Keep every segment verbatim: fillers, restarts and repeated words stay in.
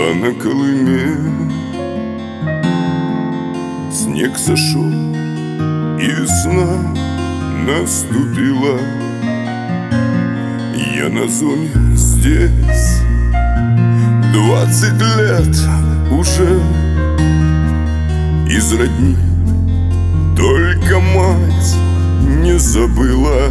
А на Колыме снег сошел, и весна наступила. Я на зоне здесь двадцать лет уже. Из родни только мать не забыла.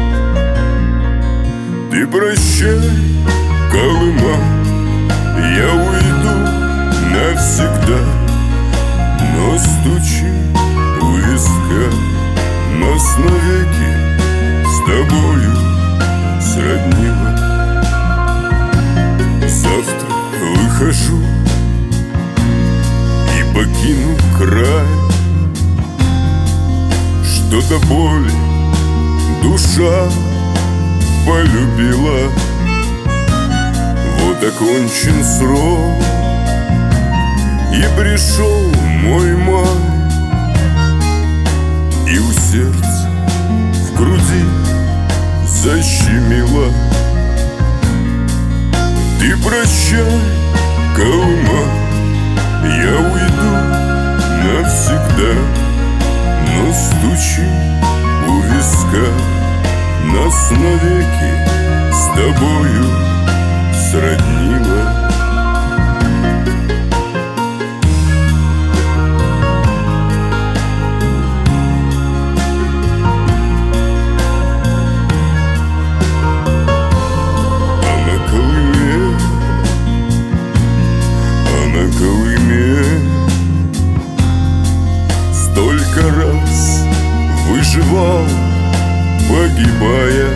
Ты прощай, Колыма, я уйду навсегда. Но стучи у виска, нас навеки с тобою сроднила. Завтра выхожу и покину край. Что-то боль душа полюбила. Вот окончен срок, и пришел мой май. И у сердца в груди защемило. Ты прощай, Колыма, я уйду навсегда. Но стучи у виска, нас навеки с тобою сроднила. Столько раз выживал, погибая.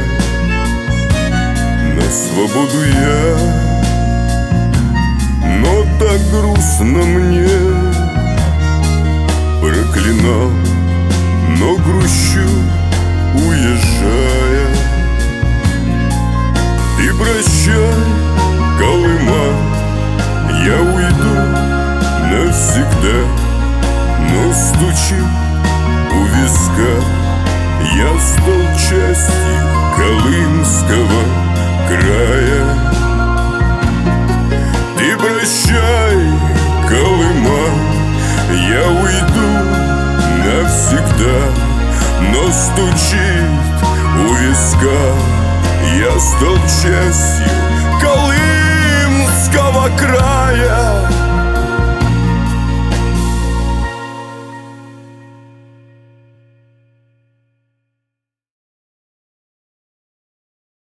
На свободу я, но так грустно мне. Проклинал, но грущу, уезжая. Ты прощай, Колыма, я уйду навсегда. Но стучи у виска, я стал частью колымского края. Ты прощай, Колыма, я уйду навсегда. Но стучит у виска, я стал частью колымского края.